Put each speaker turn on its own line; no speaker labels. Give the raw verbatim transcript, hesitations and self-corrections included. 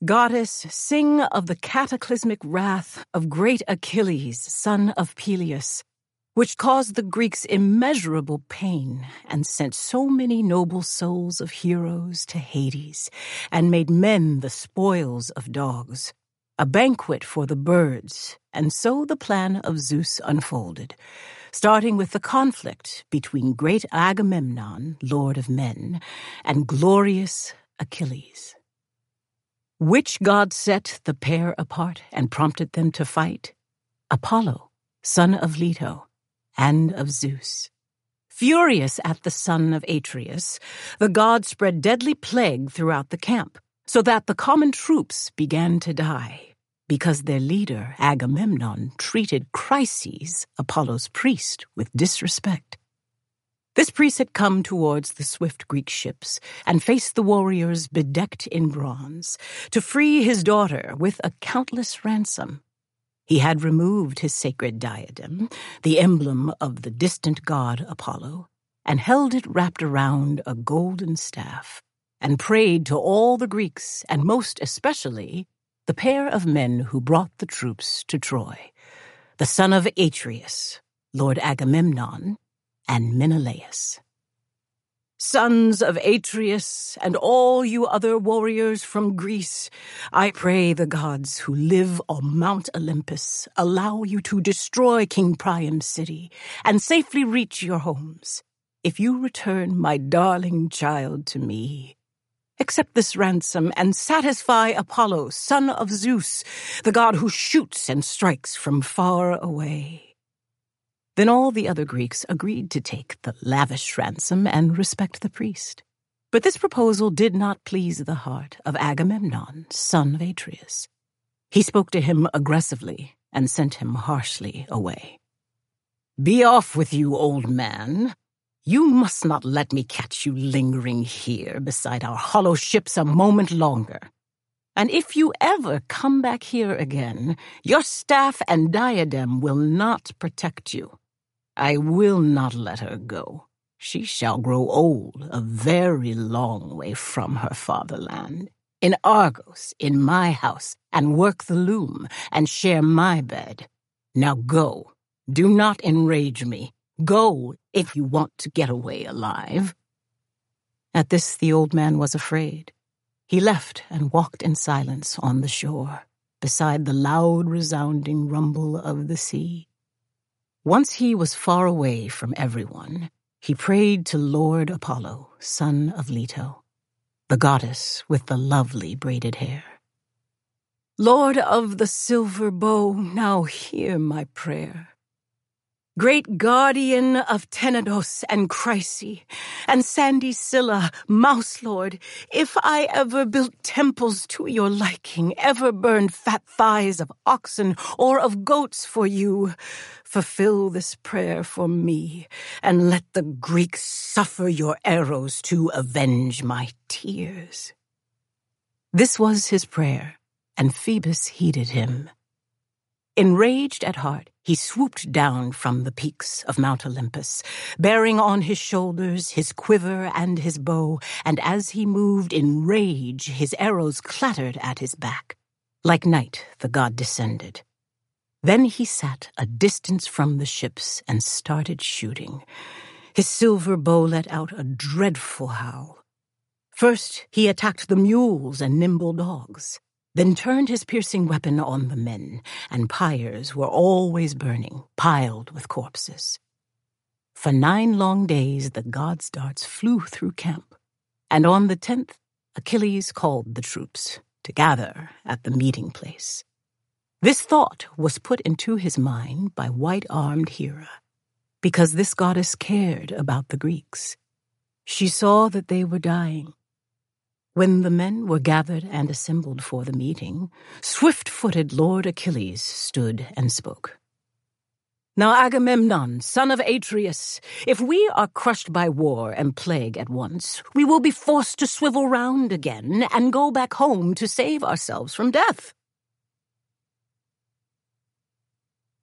Goddess, sing of the cataclysmic wrath of great Achilles, son of Peleus, which caused the Greeks immeasurable pain and sent so many noble souls of heroes to Hades, and made men the spoils of dogs, a banquet for the birds, and so the plan of Zeus unfolded, starting with the conflict between great Agamemnon, lord of men, and glorious Achilles. Which god set the pair apart and prompted them to fight? Apollo, son of Leto, and of Zeus. Furious at the son of Atreus, the god spread deadly plague throughout the camp, so that the common troops began to die, because their leader, Agamemnon, treated Chryses, Apollo's priest, with disrespect. This priest had come towards the swift Greek ships and faced the warriors bedecked in bronze to free his daughter with a countless ransom. He had removed his sacred diadem, the emblem of the distant god Apollo, and held it wrapped around a golden staff, and prayed to all the Greeks, and most especially the pair of men who brought the troops to Troy, the son of Atreus, Lord Agamemnon, and Menelaus. Sons of Atreus, and all you other warriors from Greece, I pray the gods who live on Mount Olympus allow you to destroy King Priam's city and safely reach your homes, if you return my darling child to me. Accept this ransom and satisfy Apollo, son of Zeus, the god who shoots and strikes from far away. Then all the other Greeks agreed to take the lavish ransom and respect the priest. But this proposal did not please the heart of Agamemnon, son of Atreus. He spoke to him aggressively and sent him harshly away. "Be off with you, old man. You must not let me catch you lingering here beside our hollow ships a moment longer. And if you ever come back here again, your staff and diadem will not protect you. I will not let her go. She shall grow old a very long way from her fatherland, in Argos, in my house, and work the loom, and share my bed. Now go. Do not enrage me. Go, if you want to get away alive." At this the old man was afraid. He left and walked in silence on the shore, beside the loud resounding rumble of the sea. Once he was far away from everyone, he prayed to Lord Apollo, son of Leto, the goddess with the lovely braided hair. "Lord of the silver bow, now hear my prayer. Great guardian of Tenedos and Chryse, and sandy Scylla, mouse lord, if I ever built temples to your liking, ever burned fat thighs of oxen or of goats for you, fulfill this prayer for me, and let the Greeks suffer your arrows to avenge my tears." This was his prayer, and Phoebus heeded him. Enraged at heart, he swooped down from the peaks of Mount Olympus, bearing on his shoulders his quiver and his bow, and as he moved in rage, his arrows clattered at his back. Like night, the god descended. Then he sat a distance from the ships and started shooting. His silver bow let out a dreadful howl. First, he attacked the mules and nimble dogs, then turned his piercing weapon on the men, and pyres were always burning, piled with corpses. For nine long days the god's darts flew through camp, and on the tenth Achilles called the troops to gather at the meeting place. This thought was put into his mind by white-armed Hera, because this goddess cared about the Greeks. She saw that they were dying. When the men were gathered and assembled for the meeting, swift-footed Lord Achilles stood and spoke. "Now Agamemnon, son of Atreus, if we are crushed by war and plague at once, we will be forced to swivel round again and go back home to save ourselves from death.